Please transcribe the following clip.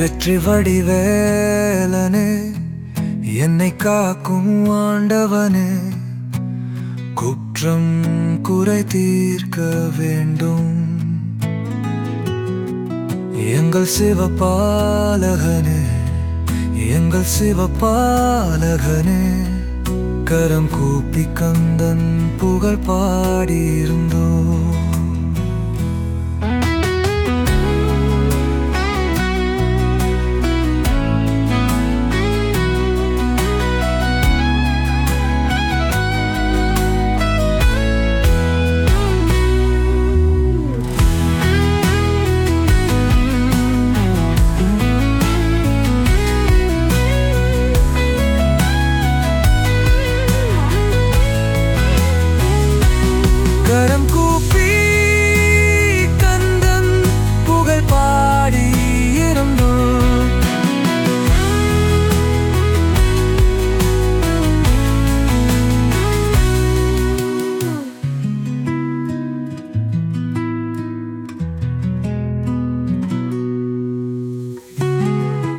வெற்றி வடிவேலனே, என்னை காக்கும் ஆண்டவனே, குற்றம் குறை தீர்க்க வேண்டும். எங்கள் சிவபாலகனே, எங்கள் சிவபாலகனே, கரம் கூப்பி கந்தன் புகழ் பாடியிருந்தோம்.